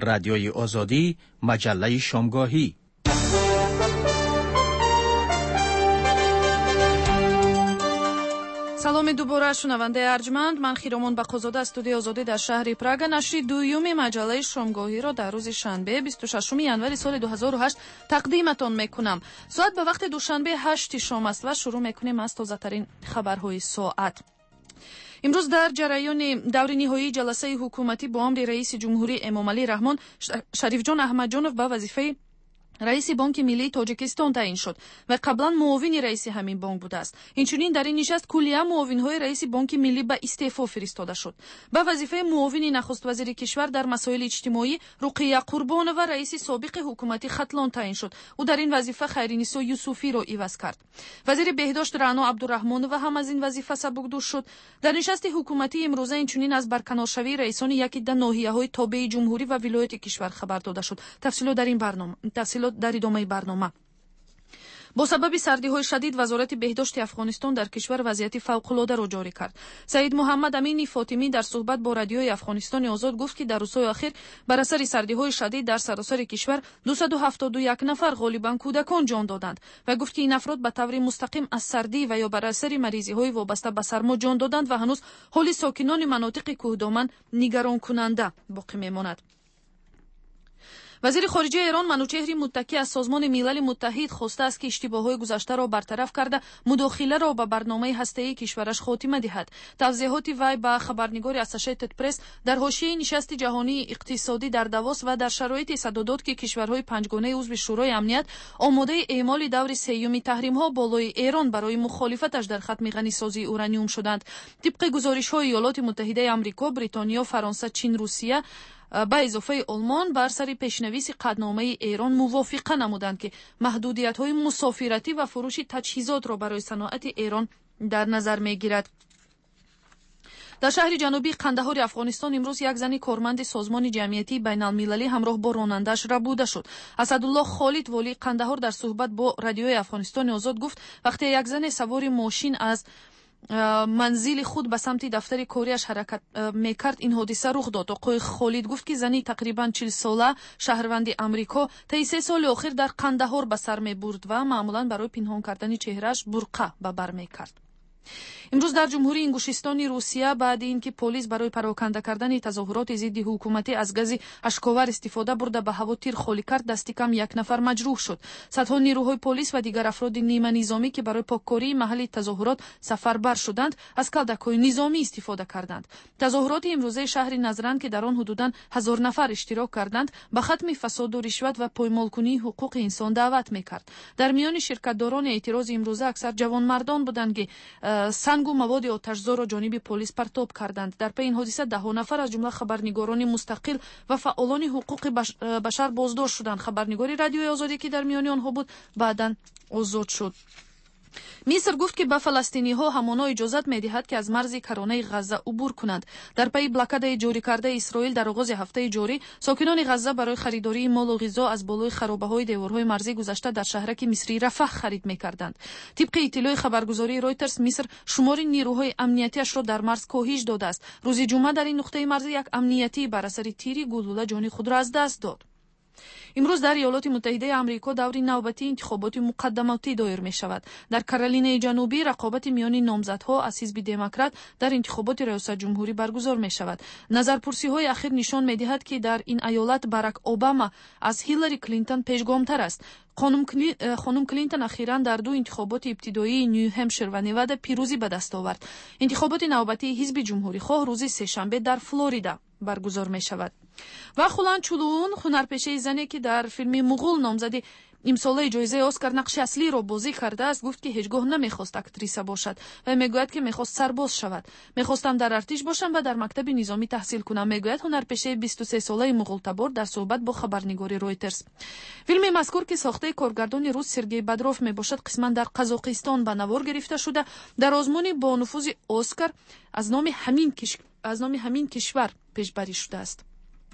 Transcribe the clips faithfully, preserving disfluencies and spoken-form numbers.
رادیوی آزادی، مجله شامگاهی. سلام دوباره شنونده ارجمند، من خیرمان بقازاده از استودیو آزادی در شهر پراگ نشر دوم مجله شامگاهی را در روز شنبه بیست و ششم ژانویه سال دو هزار و هشت تقدیمتان میکنم. ساعت به وقت دوشنبه هشت شام است و شروع میکنیم از تازه‌ترین خبرهای ساعت. امروز در جریان دور نهایی جلسه حکومتی با امر رئیس جمهوری امامعلی رحمان، شریف جان احمدجانов به وظیفه رئیس بانک ملی تاجیکستان تعیین شد و قبلا معاون رئیس همین بانک بوده است. اینچنین در این نشست کلیه معاون‌های رئیس بانک ملی به استعفا فرستاده شد. به وظیفه معاون نخست وزیر کشور در مسائل اجتماعی رقیه قربانова و رئیس سابق حکومت ختلان تعیین شد. او در این وظیفه خیرنسا یوسفی را عوض کرد. وزیر بهداشت رعنا عبدالرحمنova هم از این وظیفه سبکدوش شد. در نشست حکومتی امروزه اینچنین از برکنارشوی رئیسان یکی ده ناحیه‌های تابع جمهوری و ولایت کشور خبر داده شد. تفصیلات در این برنامه تفصیلات در ادامه برنامه. با سبب سردی‌های شدید وزارت بهداشت افغانستان در کشور وضعیت فوق‌العاده را جاری کرد. سید محمد امین فاطمی در صحبت با رادیوی افغانستان آزاد گفت که در روزهای اخیر بر اثر سردی‌های شدید در سراسر کشور دویست و هفتاد و یک نفر غالباً کودکان جان دادند و گفت که این افراد به طور مستقیم از سردی و یا بر اثر مریضی‌های وابسته به سرما جان دادند و هنوز حال ساکنان مناطق کوهدامن نگران کننده باقی می‌ماند. وزیر خارجه ایران منوچهر متکی از سازمان ملل متحد خواسته است که اشتباهات گذشته را برطرف کرده مداخله را به برنامه هسته‌ای کشورش خاتمه دهد. توضیحات وی به خبرنگار اسوسییتد پرس در حاشیه نشست جهانی اقتصادی در داووس و در شرایط صدادات که کشورهای پنجگانه عضو شورای امنیت آماده اعمال دور سیوم تحریم‌ها بالای ایران برای مخالفتش در ختم غنیسازی اورانیوم شدند. طبق گزارش‌های ایالات متحده آمریکا، بریتانیا، فرانسه، چین، روسیه با اضافه آلمان بر سر پیشنویس قطعنامه ایران موافقه نمودند که محدودیت‌های مسافرتی و فروش تجهیزات را برای صنعت ایران در نظر می‌گیرد. در شهر جنوبی قندهار افغانستان امروز یک زن کارمند سازمان جمعیتی بین المللی همراه با راننده‌اش ربوده شد. اسدالله خالد والی قندهار در صحبت با رادیوی افغانستان آزاد گفت وقتی یک زن سوار ماشین از منزل خود به سمت دفتر کاریش حرکت میکرد این حادثه رخ داد. آقای خالد گفت که زنی تقریبا چهل ساله شهروند امریکا طی سه سال اخیر در قندهار به سر میبرد و معمولا برای پنهان کردن چهرهش برقه به بر میکرد. امروز در جمهوری انگوشستان روسیه بعد اینکه پلیس برای پراکنده کردن تظاهرات ضد حکومتی از گاز اشکاور استفاده برده به هوا تیر خالی کرد، دست کم یک نفر مجروح شد. صدها نیروهای پلیس و دیگر افراد نیمه نظامی که برای پاککاری محل تظاهرات سفربر شدند از کلدک‌های نظامی استفاده کردند. تظاهرات امروزه شهر نزرند که در آن حدوداً هزار نفر اشتراک کردند به ختم فساد و رشوت و پایمالکنی حقوق انسان دعوت میکرد. در میان شرکت‌داران اعتراض امروزه اکثر جوانمردان بودند که سنگ و مواد آتشزا را جانب پلیس پرتاب کردند. در پی این حادثه ده نفر از جمله خبرنگاران مستقل و فعالان حقوق بشر بازداشت شدند. خبرنگار رادیوی آزادی که در میان آنها بود بعداً آزاد شد. مصر گفت که به فلسطینی‌ها همانا اجازت می‌دهد که از مرز کرانه غزه عبور کنند. در پی بلاکاد جاری کرده اسرائیل در آغاز هفته جاری، ساکنان غزه برای خریداری مال و غذا از بالای خرابه‌های دیوارهای مرزی گذشته در شهرک مصری رفح خرید می‌کردند. طبق اطلاع خبرگزاری رویترز، مصر شمار نیروهای امنیتیش را در مرز کاهش داده است. روز جمعه در این نقطه مرزی یک امنیتی بر اثر تیری گلوله جان خود را از دست داد. امروز در ایالات متحده آمریکا دور نوبتی انتخابات مقدماتی دایر می شود. در کارولینای جنوبی رقابت میان نامزدها از حزب دموکرات در انتخابات ریاست جمهوری برگزار می شود. نظرپرسی های اخیر نشان می دهد که در این ایالت باراک اوباما از هیلاری کلینتون پیشگامتر است. خانم, کلی... خانم کلینتون اخیراً در دو انتخابات ابتدایی نیو همشیر و نوادا پیروزی به دست آورد. انتخابات نوبتی حزب جمهوری خواه روز سه‌شنبه در فلوریدا برگزار می شود. و خولان چولون هنرپیشه زنی که در فیلم مغول نامزد امساله جایزه اسکار نقش اصلی را بازی کرده است گفت که هیچگاه نمیخواست اکتریسه باشد و میگوید که میخواست سرباز شود. میخواستم در ارتش باشم و در مکتب نظامی تحصیل کنم، میگوید هنرپیشه بیست و سه ساله مغول تبار در صحبت با خبرنگاری رویترز. فیلم مذکور که ساخته کارگردان روس سرگئی بدروف میباشد قسما در قزاقستان به نوار گرفته شده. در آزمون با نفوذ اسکار از نام همین کش... از نام همین کشور پیشبری شده است.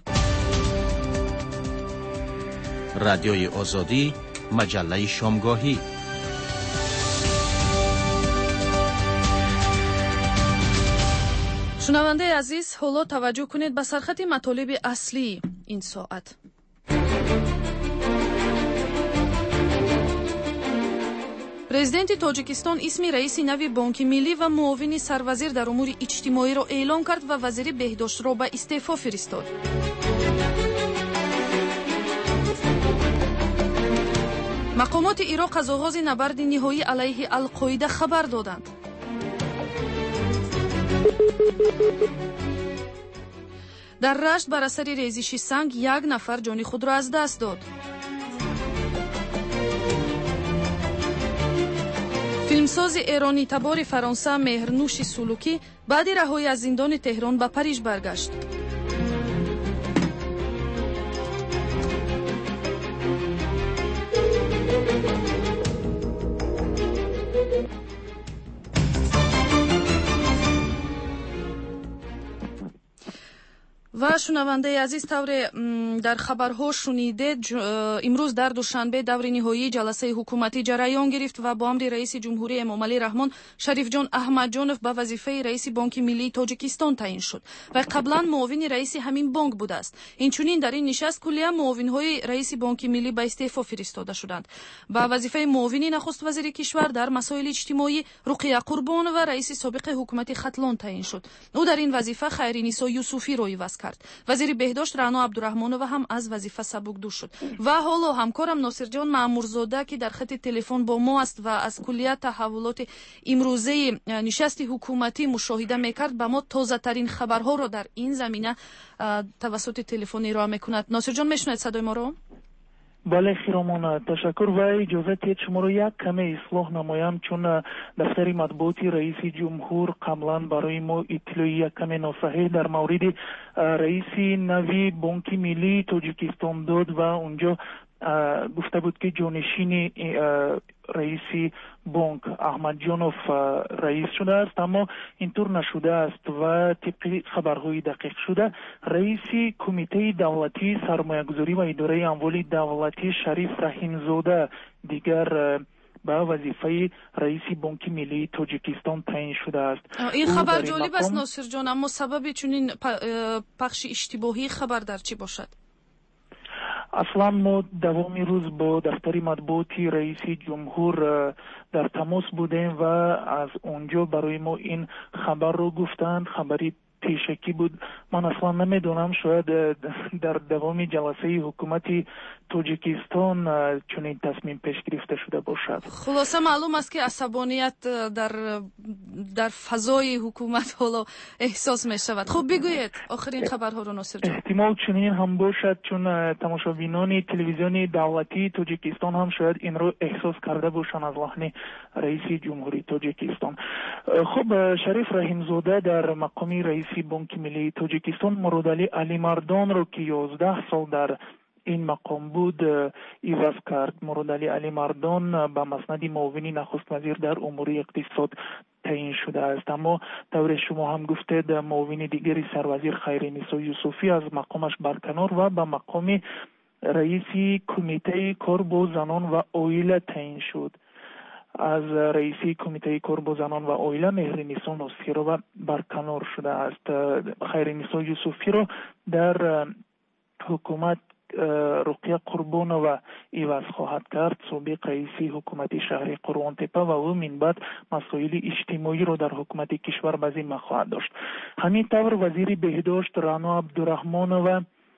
رادیوی آزادی، مجله شامگاهی. شنونده عزیز، حالا توجه کنید به سرخط مطالب اصلی. این ساعت. президенти тоҷикистон исми раиси нави бонки миллӣ ва муовини сарвазир дар умури иҷтимоиро эълон кард ва вазири беҳдоштро ба истеъфо фиристод. мақомоти ироқ аз оғози набарди ниҳоӣ алайҳи алқоида хабар доданд. дар рашт бар асари резиши санг як нафар ҷони худро аз даст дод. филмсози эронӣ табори фаронса меҳрнӯши сулукӣ баъди раҳоӣ аз зиндони теҳрон ба Париж баргашт. ва шунавандаи азиз, тавре дар хабарҳо шунидед, имрӯз дар душанбе даври ниҳоии ҷаласаи ҳукуматӣ ҷараён гирифт ва бо амри раиси ҷумҳурӣ эмомалӣ раҳмон шарифҷон аҳмадҷонов ба вазифаи раиси бонки миллии тоҷикистон таъин шуд. вай қаблан муовини раиси ҳамин бонк будааст. инчунин дар ин нишаст куллиян муовинҳои раиси бонки миллӣ ба истеъфо фиристода шуданд. ба вазифаи муовини нахуст вазири кишвар дар масоили иҷтимоӣ Руқия Қурбонова раиси собиқи ҳукумати Хатлон таъин шуд. ӯ дар ин вазифа Хайринисо Юсуфиро иваз кард. вазири беҳдошт Раъно Абдурахмонова ҳам аз вазифа сабукдӯш шуд. ва ҳоло ҳамкорам Носирҷон Маъмурзода ки дар хати телефон бо мо аст ва аз куллият таҳаввулоти имрӯзаи нишасти ҳукуматӣ мушоҳида мекард, ба мо тозатарин хабарҳоро дар ин замина тавассути телефон ироа мекунад. Носирҷон, мешунед садои моро? бале хиромона, ташаккур. ва иҷоза диҳед шуморо як каме ислоҳ намоям, чун дафтари матбуоти раиси ҷумҳур қаблан барои мо иттилои як каме носаҳеҳ дар мавриди раиси нави бонки миллии тоҷикистон дод ва унҷо гуфта буд ки ҷонишини раиси бонк Аҳмадҷонов раис шудааст, аммо ин тур нашудааст ва тибқи хабарҳои дақиқшуда раиси кумитаи давлатии сармоягузорӣ ва идораи амволи давлатӣ Шариф Раҳимзода дигар ба вазифаи раиси бонки миллии тоҷикистон таъин шудааст. ин хабар ҷолиб аст Носирҷон, аммо сабаби чунин пахши иштибоҳии хабар дар чӣ бошад? аслан мо давоми рӯз бо дафтари матбуоти раиси ҷумҳур дар тамос будем ва аз онҷо барои мо ин хабарро гуфтанд. хабари пешакӣ буд. ман аслан намедонам, шояд дар давоми ҷаласаи ҳукумати тоҷикистон чунин тасмим пеш гирифта шуда бошад. хулоса маълум аст ки асабоният дар дар фазои ҳукумат ҳоло эҳсос мешавад. хуб бигӯед охирин хабарҳоро Носирҷон. эҳтимол чунин ҳам бошад, чун тамошобинони телевизиони давлатии тоҷикистон ҳам шояд инро эҳсос карда бошанд аз лаҳни раиси ҷумҳурии тоҷикистон. хуб, Шариф Раҳимзода дар мақоми раиси бонки миллии тоҷикистон Муродали Алимардонро ки ёздаҳ сол дар ин мақом буд иваз кард. Муродали Алимардон ба маснади муовини нахуствазир дар умури иқтисод таъин шудааст, аммо тавре шумо ҳам гуфтед муовини дигари сарвазир Хайринисо Юсуфӣ аз мақомаш барканор ва ба мақоми раиси кумитаи кор бо занон ва оила таъин шуд. аз раиси кумитаи кор бо занон ва оила Меҳринисо Носирова барканор шудааст. Хайринисо Юсуфиро дар ҳукумат Руқия Қурбонова иваз хоҳад кард, собиқ раиси ҳукумати шаҳри Қурғонтепа, ва ӯ минбаъд масоили иҷтимоиро дар ҳукумати кишвар ба зимма хоҳад дошт. ҳамин тавр вазири беҳдошт Раъно Абдурахмонова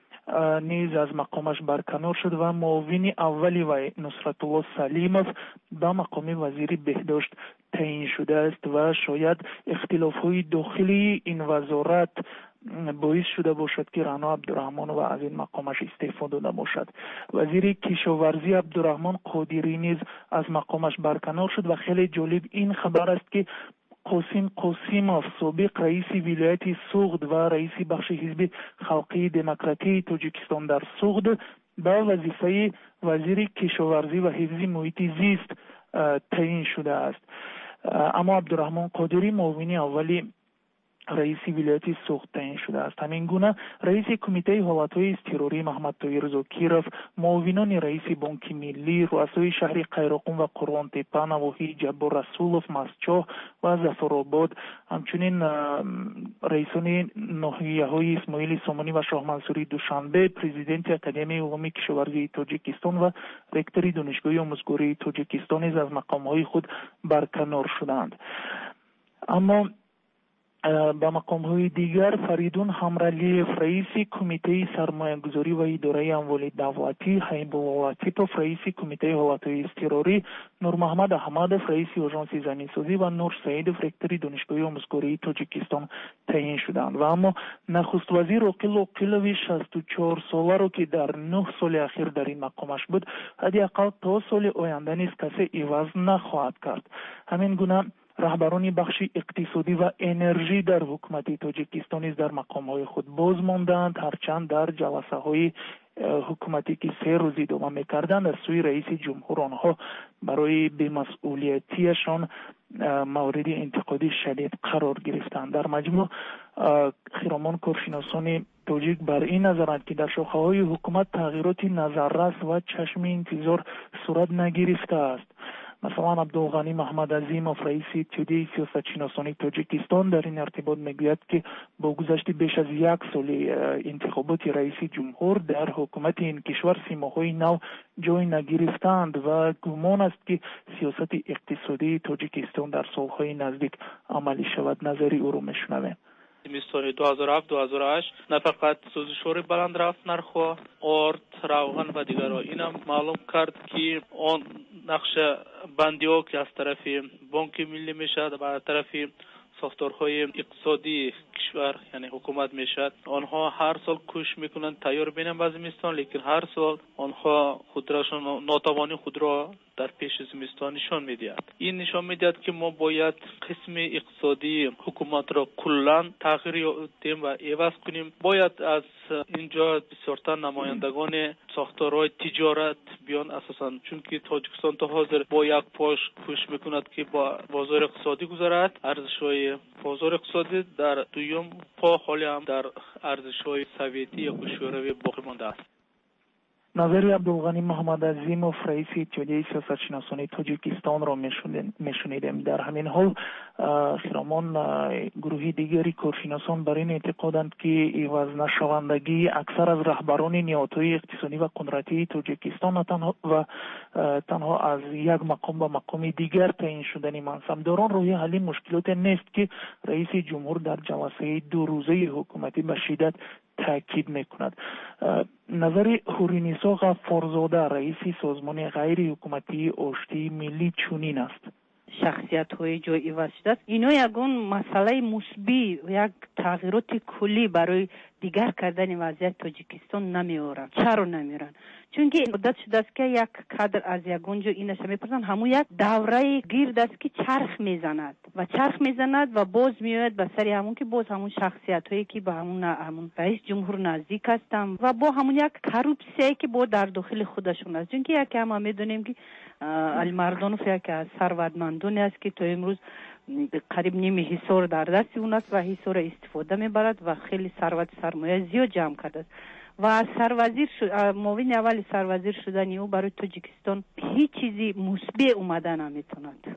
низ аз мақомаш барканор шуд ва муовини аввали вай Нусратулло Салимов ба мақоми вазири беҳдошт таъин шудааст ва шояд ихтилофҳои дохилии ин вазорат боис шуда бошад ки Раъно Абдурахмонова аз ин мақомаш истеъфо дода бошад. вазири кишоварзӣ Абдурахмон Қодирӣ низ аз мақомаш барканор шуд ва хеле ҷолиб ин хабар аст ки Қосим Қосимов, собиқ раиси вилояти Суғд ва раиси бахши ҳизби халқии демократии Тоҷикистон дар Суғд ба вазифаи вазири кишоварзӣ ва ҳифзи муҳити зист таъин шудааст. аммо Абдурахмон Қодирӣ муовини аввали رئیس ولایت سوخت تعیین شده است. همین گونه رئیس کمیته حالتهای اضطراری محمد طاهر زاکیرов، معاونان رئیس بانک ملی، رؤسای شهر قیراقون و قرآن تپه، نواحی جبار رسولов، مسچاه و ظفرآباد، همچنین رئیسان ناحیه‌های اسماعیل سامانی و شاه منصوری دوشنبه، پرزیدنت اکادمی علوم کشاورزی تاجیکستان و رکتور دانشگاه آموزگاری تاجیکستان نیز از مقام‌های خود برکنار شدند. اما به مقام‌های دیگر فریدون حمرعلیев، رئیس کمیته سرمایه‌گذاری و اداره اموال دولتی، حبیب الله لطیفov، رئیس کمیته حالتهای اضطراری، نور محمد احمدov، رئیس آژانس زمین‌سازی و نور سعیدov، رکتور دانشگاه آموزگاری تاجیکستان تعیین شدند. و اما نخست وزیر عاقل عاقلوی شصت و چهار ساله را که در نه سال اخیر در این مقامش بود، حداقل تا سال آینده نیز کسی عوض نخواهد کرد. همین گونه رهبران بخش اقتصادی و انرژی در حکومت تاجیکستان نیز در مقام‌های خود باز ماندند، هرچند در جلسه‌های حکومتی که سه روز ادامه می‌کردند از سوی رئیس جمهور آنها برای بی‌مسئولیتیشان مورد انتقاد شدید قرار گرفتند. در مجموع خرامان کارشناسان تاجیک بر این نظرند که در شاخه‌های حکومت تغییرات نظررس و چشم انتظار صورت نگرفته است. مثلا عبدالغنی محمد عظیمov، رئیس اتحادیه سیاستشناسان تاجیکستان، در این ارتباط میگوید که با گذشت بیش از یک سال انتخابات رئیس جمهور در حکومت این کشور سیماهای نو جای نگرفتند و گمان است که سیاست اقتصادی تاجیکستان در سالهای نزدیک عملی شود. نظری او رو میشنویم. زمستان دو هزار و هفت دو هزار و هشت نه فقط سوزش‌های بلند رفت نرخ آرد، روغن و دیگر، اینم معلوم کرد که آن نقش بندی‌ها که از طرف بانک ملی میشد و از طرف ساختارهای اقتصادی کشور یعنی حکومت میشد، آنها هر سال کوشش میکنند تیار بینن به زمستان، لیکن هر سال آنها خودراشون ناتوانی خود را در پیش زمستان نشان میدهد. این نشان میدهد که ما باید قسم اقتصادی حکومت را کلا تغییر دیم و عوض کنیم. باید از اینجا بسیارتر نمایندگان ساختارهای تجارت بیان، اساسا چون که تاجیکستان تا حاضر با یک پاش کوشش میکند که با بازار اقتصادی گذارد، ارزش‌های بازار اقتصادی در دوم پا حالی هم در ارزش‌های سوویتی یا شوروی باقی مانده است. نظر عبدالغنی محمد عظیمov، رئیس اتحادیه سیاستشناسان تاجیکستان را میشنیدیم. در همین حال خرامان گروهی دیگری کارشناسان بر این اعتقادند که عوض نشوندگی اکثر از رهبران نهادهای اقتصادی و قدرتی تاجیکستان و تنها و تنها از یک مقام به مقام دیگر تعیین شدن منصبداران روی حل مشکلات نیست که رئیس جمهور در جلسه دو روزه حکومتی به شدت تاکید میکند. نظر هورینیسا غفارزاده، رئیس سازمان غیر حکومتی آشتی ملی چونین است. شخصیت های جای عوض شده است. اینا یگان مسئله مثبت یک تغییرات کلی برای دیگر کردن وضعیت تاجیکستان نمیارن. چرا نمیارن؟ چون که عادت شده است که یک کادر از یگان جا اینش میپرسن، همون یک دوره گیرد است که چرخ میزند و چرخ میزند و باز میاد به سری همون که باز همون شخصیت هایی که به همون همون رئیس جمهور نزدیک هستن و با همون یک کروپسی که با در داخل خودشون است. چون که یک هم میدونیم که المردانوف یک از ثروتمندانی است که تا امروز قریب نیم حصار در دست اون است و حصار استفاده میبرد و خیلی ثروت سرمایه زیاد جمع کرده است و سروزیر شد، معاون اول سروزیر شدن او برای تاجیکستان هیچ چیزی مثبت اومده نمیتوند.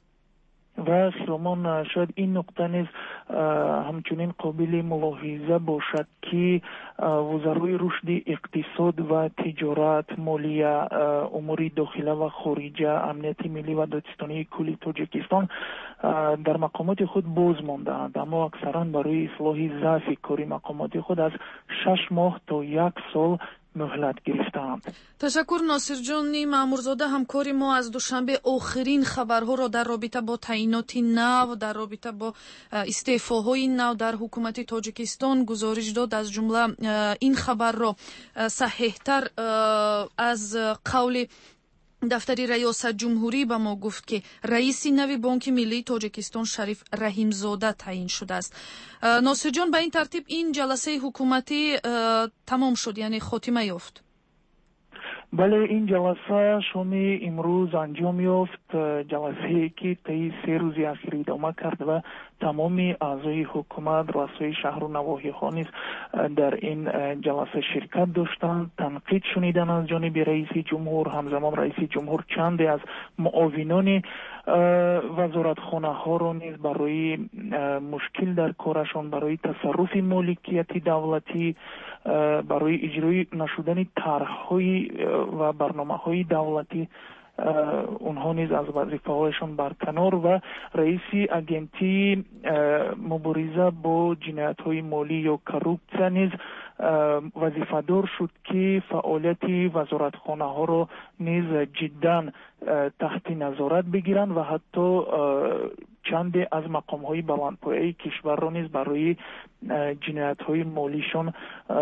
و خرامان شاید این نقطه نیز همچنین قابل ملاحظه باشد که وزرای رشد اقتصاد و تجارت، مالیه، امور داخله و خارجه، امنیت ملی و دادستانی کلی تاجیکستان در مقامات خود باز مانده‌اند، اما اکثرا برای اصلاح ضعف کاری مقامات خود از شش ماه تا یک سال مهلت گرفتند. تشکر ناصر جان مامورزاده. همکاری ما از دوشنبه آخرین خبرها را در رابطه با تعیینات نو، در رابطه با استعفاهای نو در حکومت تاجیکستان گزارش داد. از جمله این خبر را صحیح‌تر از قول دفتری ریاست جمهوری به ما گفت که رئیس نوی بانک ملی تاجیکستان شریف رحیمزاده تعیین شده است. ناصر جان، به این ترتیب این جلسه حکومتی تمام شد، یعنی خاتمه یافت؟ بله، این جلسه شام امروز انجام یافت، جلسه که طی سه روز اخیر ادامه کرد و تمام اعضای حکومت، رؤسای شهر و نواحی ها نیز در این جلسه شرکت داشتند. تنقید شنیدن از جانب رئیس جمهور. همزمان رئیس جمهور چند از معاونان وزارتخانه ها را نیز برای مشکل در کارشان، برای تصرف مالکیت دولتی، برای اجرای نشدن طرح‌های و برنامه‌های دولتی اونها نیز از وظیفه هایشان برکنار و رئیس اگنتی مبارزه با جنایت های مالی یا کروپسیون نیز وظیفه دار شد که فعالیت وزارتخانه ها را نیز جدا تحت نظارت بگیرند و حتی چند از مقام های بلندپایه کشور را نیز برای جنایت های مالیشان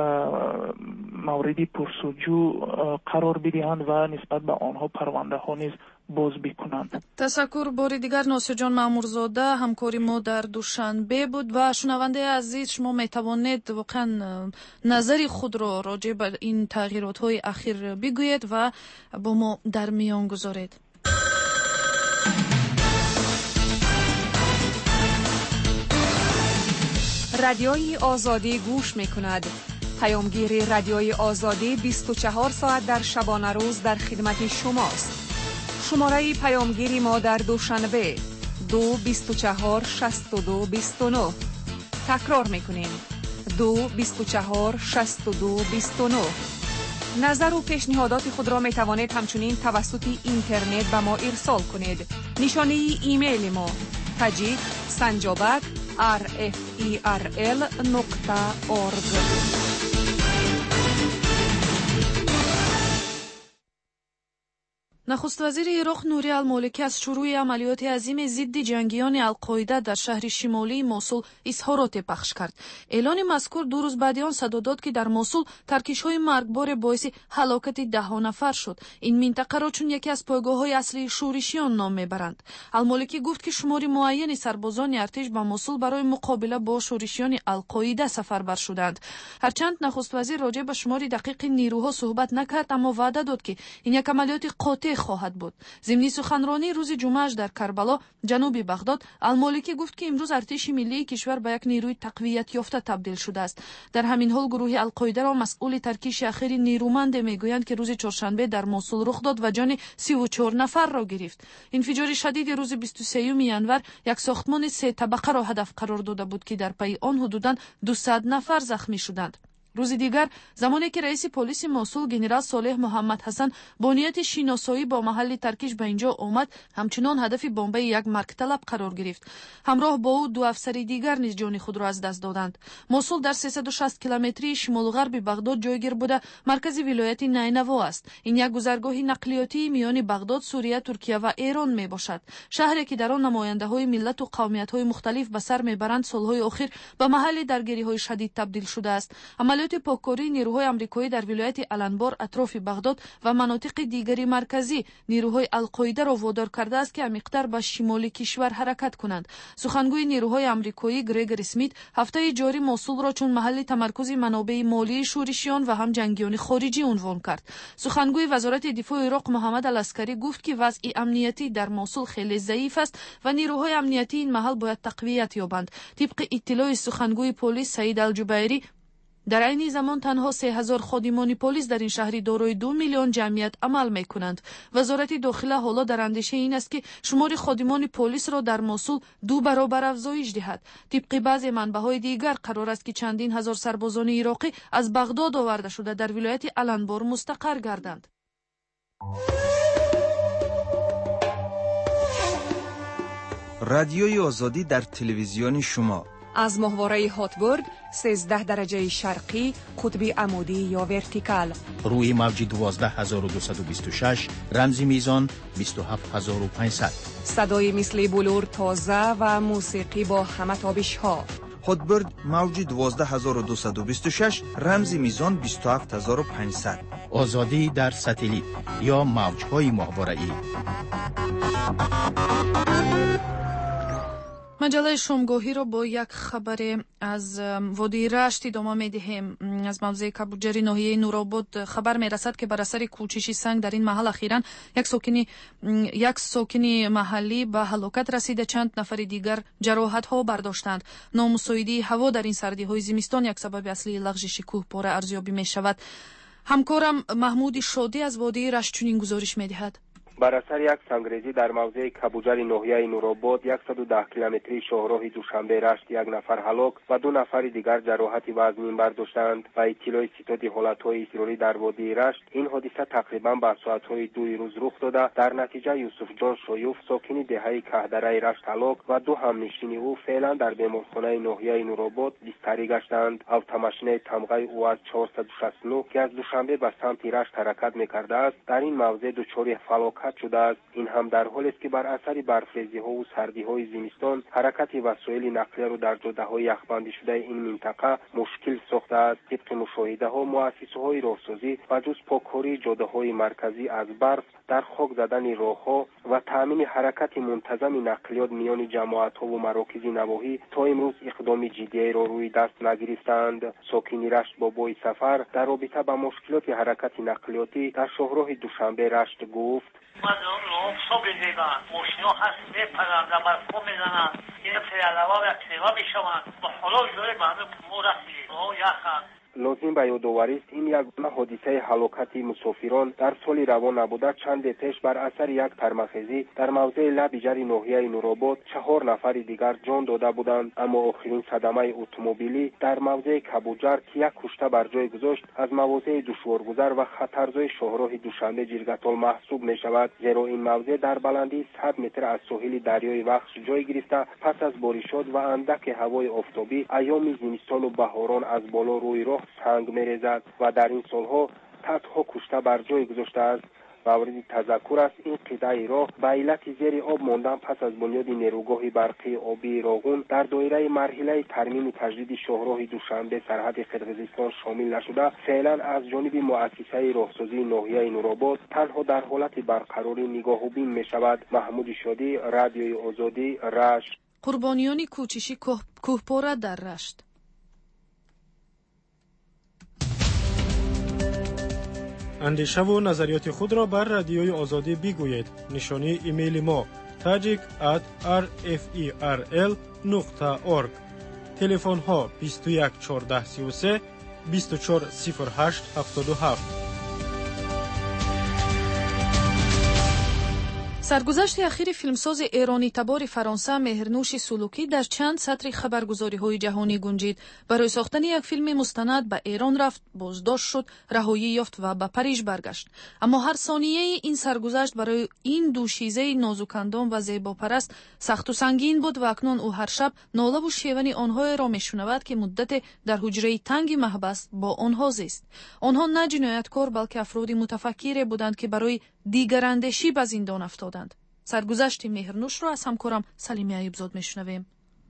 مورد پرسجو قرار بدهند و نسبت به آنها پرونده ها نیز باز بکنند. تشکر. باری دیگر ناصر جان مامورزاده همکاری ما در دوشنبه بود و شنونده عزیز شما می توانید واقعا نظر خود را راجع به این تغییرات های اخیر بگویید و با ما در میان گذارید. رادیوی آزادی گوش می کند. پیامگیر رادیوی آزادی بیست و چهار ساعت در شبانه روز در خدمت شماست. شماره پیامگیری ما در دوشنبه دو بیست و چهار شصت و دو بیست و نه. تکرار می کنیم دو بیست و چهار شصت و دو بیست و نه. نظر و پیشنهادات خود را می توانید همچنین توسط اینترنت به ما ارسال کنید. نشانه ایمیل ما تاجیک سنجابک آر اف ای آر ال نقطه اورگ. نخست وزیر عراق نوری المالکی از شروع عملیات عظیم ضد جنگیان القاعده در شهر شمالی موصل اظهارات پخش کرد. اعلان مذکور دو روز بعد آن صدا داد که در موصل ترکش‌های مرگبار باعث هلاکت ده نفر شد. این منطقه را چون یکی از پایگاه‌های اصلی شورشیان نام می‌برند. المالکی گفت که شمار معین سربازان ارتش به موصل برای مقابله با شورشیان القاعده سفربر شدند. هرچند نخست وزیر راجع به شمار دقیق نیروها صحبت نکرد، اما وعده داد که این یک عملیات قاطع خواهد بود. ضمن سخنرانی روز جمعه در کربلا جنوب بغداد، المالکی گفت که امروز ارتش ملی کشور به یک نیروی تقویت یافته تبدیل شده است. در همین حال گروه القاعده را مسئول ترکیش اخیر نیرومند میگویند که روز چهارشنبه در موصل رخ داد و جان سی و چهار نفر را گرفت. انفجار شدید روز بیست و سوم ینور یک ساختمان سه طبقه را هدف قرار داده بود که در پی آن حدوداً دویست نفر زخمی شدند. روز دیگر زمانی که رئیس پلیس موصل گنرال صالح محمد حسن با نیت شناسایی با محل ترکیش به اینجا آمد، همچنان هدف بمب یک مرگطلب قرار گرفت. همراه با او دو افسر دیگر نیز جان خود را از دست دادند. موصل در سیصد و شصت کیلومتری شمال غرب بغداد جایگیر بوده مرکز ولایت نینوا است. این یک گذرگاه نقلیاتی میان بغداد، سوریه، ترکیه و ایران می باشد. شهری که در آن نماینده های ملت و قومیت های مختلف به سر میبرند سالهای اخیر به محل درگیری های شدید تبدیل شده است. عملیات پاککاری نیروهای آمریکایی در ولایت الانبار اطراف بغداد و مناطق دیگری مرکزی نیروهای القاعده را وادار کرده است که عمیق‌تر به شمال کشور حرکت کنند. سخنگوی نیروهای آمریکایی گریگور اسمیت هفته جاری موصل را چون محل تمرکز منابع مالی شورشیان و هم جنگیان خارجی عنوان کرد. سخنگوی وزارت دفاع عراق محمد العسکری گفت که وضع امنیتی در موصل خیلی ضعیف است و نیروهای امنیتی این محل باید تقویت یابند. طبق اطلاع سخنگوی پلیس سعید الجبیری، در این زمان تنها سه هزار خادمان پلیس در این شهری دارای دو میلیون جمعیت عمل می کنند. وزارت داخله حالا در اندیشه این است که شمار خادمان پلیس را در موصل دو برابر افزایش دهد. طبق بعضی منبع‌های دیگر قرار است که چندین هزار سربازان عراقی از بغداد آورده شده در ولایت الانبار مستقر گردند. رادیوی آزادی در تلویزیون شما از ماهواره هاتبورگ سیزده درجه شرقی قطب عمودی یا ورتیکال، روی موج دوازده هزار و دویست و بیست و شش رمزی میزان بیست و هفت هزار و پانصد، صدای مثل بلور تازه و موسیقی با همه تابش ها. هاتبورگ موج دوازده هزار و دویست و بیست و شش رمزی میزان بیست و هفت هزار و پانصد. آزادی در ساتلیت یا موجهای ماهواره‌ای. مجله شامگاهی را با یک خبر از وادی رشت ادامه می‌دهیم. از موضع کبوجری ناحیه نورآباد خبر می‌رسد که بر اثر کوچش سنگ در این محل اخیراً یک ساکنی یک ساکنی محلی به هلاکت رسیده، چند نفر دیگر جراحت‌ها برداشتند. نامساعدی هوا در این سردی‌های زمستان یک سبب اصلی لغزش کوهپاره ارزیابی می‌شود. همکارم محمود شادی از وادی رشت چنین گزارش می‌دهد. بر اثر یک سنگریزی در موضع کبوجر ناحیه نورآباد صد و ده کیلومتری شاهراه دوشنبه رشت یک نفر هلاک و دو نفر دیگر جراحت وزنین برداشتند. و اطلاع ستاد حالت‌های اضطراری در وادی رشت این حادثه تقریبا به ساعت‌های دو روز رخ داده. در نتیجه یوسف جان شایوف ساکن دهه کهدره رشت هلاک و دو همنشین او فعلا در بیمارخانه ناحیه نورآباد بستری گشتند. اتوماشین تمغه او از چهارصد و شصت و نه که از دوشنبه به سمت رشت حرکت می‌کرده است در این موضع دچار فلاکت شده است. این هم در حالی است که بر اثر برفریزی‌ها و سردی‌های زمستان حرکت وسایل نقلیه را در جاده‌های یخبندی شده این منطقه مشکل ساخته است. طبق مشاهده‌ها مؤسسه‌های راهسازی و جز پاککاری جاده‌های مرکزی از برف در خاک زدن راه‌ها و تامین حرکت منتظم نقلیات میان جماعت‌ها و مراکز نواحی تا امروز اقدام جدی را روی دست نگرفتند. ساکن رشت بابای سفر در رابطه با مشکلات حرکت نقلیاتی در شاهراه دوشنبه رشت گفت: من رو صبح دیدم ماشینا هست میپرن و برفا میزنن این پیالوا و پیوا میشوند و حالا جوری به همه ما رسیدیم و یخم. لازم به یادآوری است این یک حادثه هلاکت مسافران در سال روان نبوده. چند پیش بر اثر یک پرمخزی در موضع لب جری ناحیه نورآباد چهار نفر دیگر جان داده بودند، اما آخرین صدمه اتومبیلی در موضع کبوجر که یک کشته بر جای گذاشت از مواضع دشوارگذر و خطرزای شاهراه دوشنبه جرگتال محسوب می شود، زیرا این موضع در بلندی صد متر از ساحل دریای وخش جای گرفته پس از بارشات و اندک هوای آفتابی ایام زمستان و بهاران از بالا روی راه سنگ می‌ریزد و در این سالها صدها کشته بر جای گذاشته است. مورد تذکر است این قطعه راه به علت زیر آب ماندن پس از بنیاد نیروگاه برقی آبی راغون در دایره مرحله ترمیم و تجدید شاهراه دوشنبه سرحد قرقیزستان شامل نشده، فعلا از جانب مؤسسه راهسازی ناحیه نورآباد تنها در حالت برقراری نگاه و بین می‌شود. محمود شادی، رادیوی آزادی، رشت. قربانیان کوچشی کوهپاره در رشت. اندیشه و نظریات خود را بر رادیوی آزادی بگویید. نشانی ایمیل ما tajik at r f e r l نقطه org. تلفن ها بیست و یک چهارده سی و سه بیست و چهار صفر هشت هفتاد و هفت. سرگذشت اخیر فیلمساز ایرانی تبار فرانسه مهرنوش سلوکی در چند سطر خبرگزاری‌های جهانی گنجید. برای ساختن یک فیلم مستند به ایران رفت، بازداشت شد، رهایی یافت و به پاریژ برگشت. اما هر ثانیه این سرگذشت برای این دو شیزه نازک‌اندام و زیباپرست سخت و سنگین بود و اکنون او هر شب ناله و شیون آنها را میشنود که مدت در حجره تنگ محبس با آنها زیست. آنها نه جنایتکار بلکه افراد متفکر بودند که برای دیگراندیشی به زندان افتادند. سرگذشت مهرنوش را از همکارم سلیمی ایوبزاد میشنویم.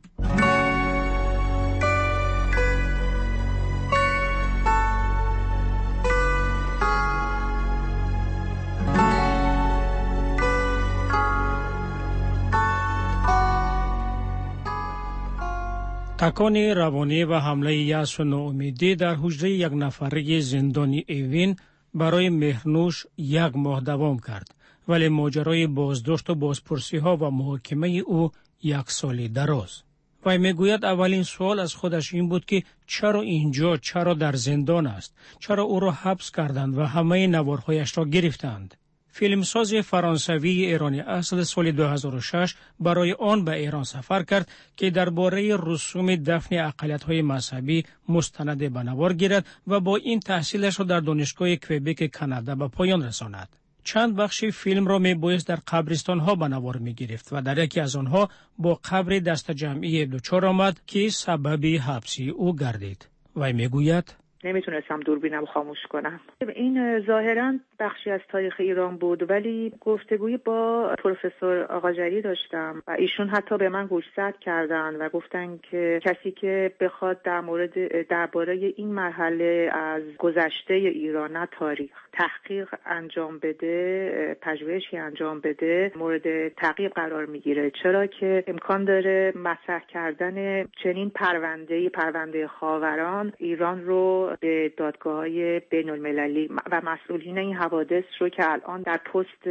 تکان روانی و حمله یأس و ناامیدی در حجره یک نفره زندانی ایوین برای مهرنوش یک ماه دوام کرد، ولی ماجرای بازداشت و بازپرسی ها و محاکمه او یک سال دراز. و میگوید اولین سوال از خودش این بود که چرا اینجا، چرا در زندان است، چرا او را حبس کردند و همه نوارهایش را گرفتند. فیلمساز فرانسوی ایرانی اصل سال دو هزار و شش برای آن به ایران سفر کرد که درباره رسوم دفن اقلیت‌های مذهبی مستند به نوار گیرد و با این تحصیلش را در دانشگاه کوئبک کانادا به پایان رساند. چند بخش فیلم را می بایست در قبرستان‌ها به نوار می گرفت و در یکی از آنها با قبر دست جمعی دچار آمد که سبب حبس او گردید. و می گوید نمیتونستم دوربینم خاموش کنم. این ظاهراً بخشی از تاریخ ایران بود، ولی گفتگویی با پروفسور آقاجری داشتم و ایشون حتی به من گوشزد کردن و گفتن که کسی که بخواد در مورد درباره این مرحله از گذشته ایران، نه تاریخ، تحقیق انجام بده، پژوهشی انجام بده، مورد تعقیب قرار میگیره، چرا که امکان داره مطرح کردن چنین پرونده پرونده خاوران ایران رو به دادگاه‌های بین‌المللی و مسئولین این حوادث رو که الان در پست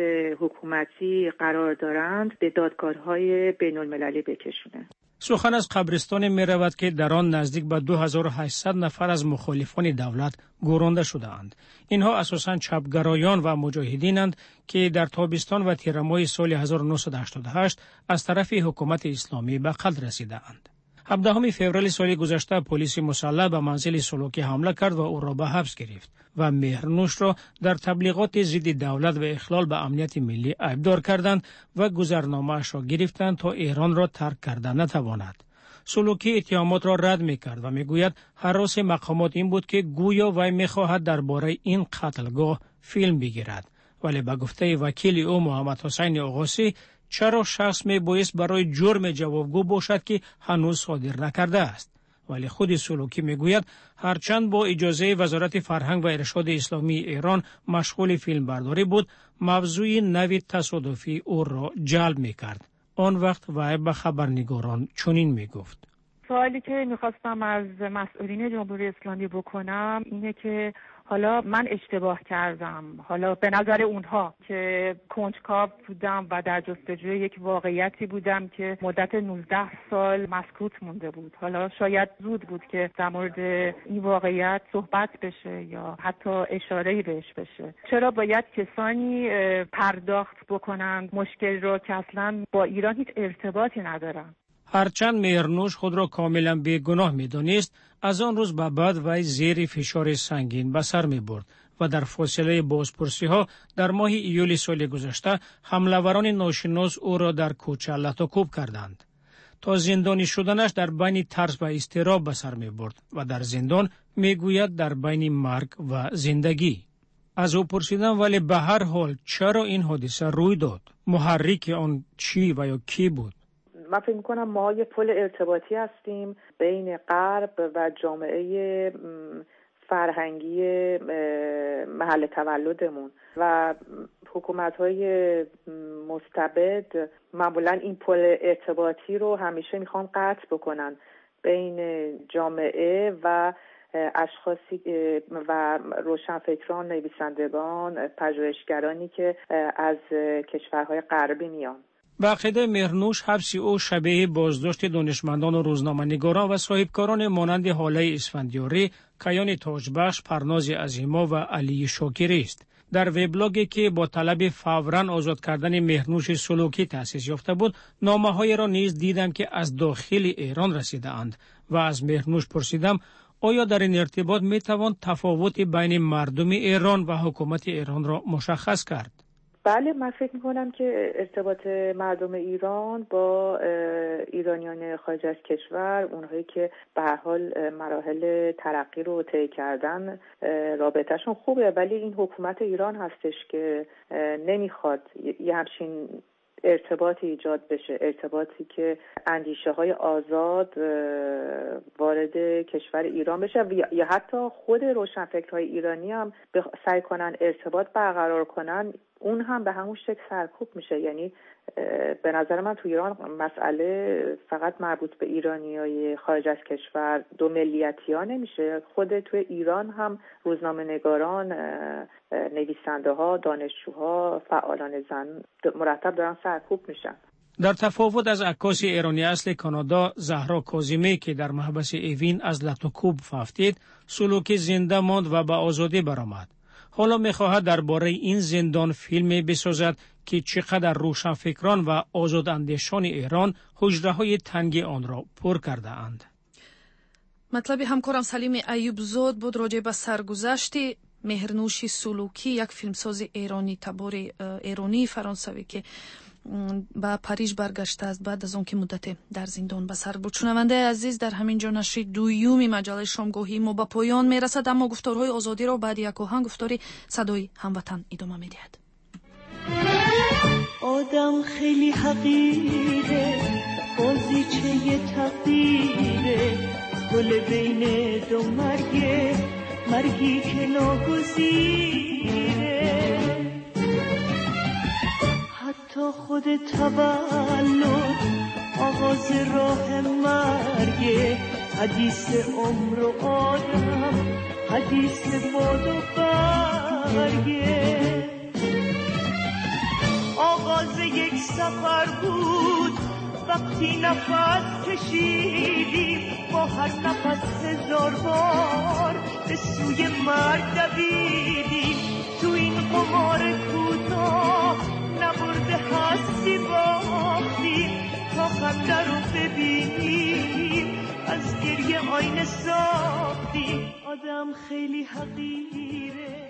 حکومتی قرار دارند به دادگاه‌های بین‌المللی بکشونه. سخن از قبرستان می رود که در آن نزدیک به دو هزار و هشتصد نفر از مخالفان دولت گورانده شده‌اند. اینها اساساً چپگرایان و مجاهدینند که در تابستان و تیر ماه سال هزار و نهصد و هشتاد و هشت از طرف حکومت اسلامی به قتل رسیده‌اند. هفدهم فوریه سال گذشته پلیس مسلح به منزل سلوکی حمله کرد و او را به حبس گرفت و مهرنوش را در تبلیغات ضد دولت و اخلال به امنیت ملی ابدار کردند و گذرنامه‌اش را گرفتند تا ایران را ترک کردن نتواند. سلوکی اتهامات را رد می‌کرد و می‌گوید هراس مقامات این بود که گویا وی می‌خواهد درباره این قتلگاه فیلم بگیرد، ولی به گفته وکیل او محمد حسین آقاسی چرا شخص می بایست برای جرم جوابگو باشد که هنوز صادر نکرده است؟ ولی خود سلوکی می گوید هرچند با اجازه وزارت فرهنگ و ارشاد اسلامی ایران مشغول فیلم برداری بود، موضوع نوی تصادفی او را جلب می کرد. آن وقت وی به خبرنگاران چنین می گفت: سوالی که میخواستم از مسئولین جمهوری اسلامی بکنم اینه که حالا من اشتباه کردم، حالا به نظر اونها که کنجکاو بودم و در جستجوی یک واقعیتی بودم که مدت نوزده سال مسکوت مونده بود، حالا شاید زود بود که در مورد این واقعیت صحبت بشه یا حتی اشاره‌ای بهش بشه. چرا باید کسانی پرداخت بکنند مشکل رو که اصلا با ایران هیچ ارتباطی ندارن؟ هرچند مهرنوش خود را کاملا بیگناه می‌دانست، از آن روز به بعد وی زیر فشار سنگین به سر می‌برد و در فاصله بازپرسی‌ها در ماه ایول سال گذشته حمله‌وران ناشناس او را در کوچه لطاکوب کردند. تا زندانی شدنش در بین ترس و اضطراب به سر می‌برد و در زندان می‌گوید در بین مرگ و زندگی. از او پرسیدم ولی به هر حال چرا این حادثه روی داد؟ محرک آن چی و یا کی بود؟ من فکر میکنم ما یه پل ارتباطی هستیم بین غرب و جامعه فرهنگی محل تولدمون و حکومت‌های مستبد معمولا این پل ارتباطی رو همیشه میخوان قطع بکنن بین جامعه و اشخاصی و روشنفکران، نویسندگان، پژوهشگرانی که از کشورهای غربی میان. به عقیده مهرنوش حبس او شبیه بازداشت دانشمندان و روزنامه‌نگاران و صاحبکاران مانند حاله اسفندیاری، کیان تاجبخش، پرناز عظیما و علی شاکری است. در وبلاگی که با طلب فوراً آزاد کردن مهرنوش سلوکی تأسیس یافته بود، نامه‌های را نیز دیدم که از داخل ایران رسیده اند و از مهرنوش پرسیدم آیا در این ارتباط می توان تفاوت بین مردم ایران و حکومت ایران را مشخص کرد؟ بله، من فکر میکنم که ارتباط مردم ایران با ایرانیان خارج از کشور، اونهایی که به هر حال مراحل ترقی رو طی کردن، رابطهشون خوبه، ولی این حکومت ایران هستش که نمیخواد یه همچین ارتباطی ایجاد بشه، ارتباطی که اندیشه های آزاد وارد کشور ایران بشه یا حتی خود روشنفکرهای ایرانی هم سعی کنن ارتباط برقرار کنن، اون هم به همون شکل سرکوب میشه. یعنی به نظر من تو ایران مسئله فقط مربوط به ایرانیای خارج از کشور دو ملیتی ها نمیشه، خود تو ایران هم روزنامه نگاران، نویسنده ها، دانشجوها، فعالان زن مرتب دارن سرکوب میشن. در تفاوت از عکاس ایرانی اصل کانادا زهرا کاظمی که در محبس ایوین از لطاکوب فافتید، سلوکی زنده ماند و به آزادی برآمد. حالا می‌خواهد درباره این زندان فیلمی بسازد که چقدر روشنفکران و آزاداندیشان ایران حجره‌های تنگ آن را پر کرده اند. مطلب همکارم سلیم ایوبزاد بود راجع به سرگذشت مهرنوش سلوکی، یک فیلمساز ایرانی تبار ایرانی فرانسوی که به پاریژ برگشته است بعد از آن که مدت در زندان به سر برد. شنونده عزیز، در همین جا نشر دویومی مجله شامگاهی ما به پایان میرسد، اما گفتارهای آزادی را بعد یک آهنگ گفتاری صدای هموطن ادامه میدهد. آدم خیلی حقیره، بازیچه تقدیره، گل بین دو مرگه، مرگی که ناگزیره. حتی خود تولد آغاز راه مرگه، حدیث عمر و آدم، حدیث باد و برگه. آغاز یک سفر بود وقتی نفس کشیدیم، با هر نفس هزار بار به سوی مرگ دویدیم. تو این قمار کوتاه نبرده هستی باختیم، تا خنده رو ببینیم از گریه آینه ساختیم. آدم خیلی حقیره.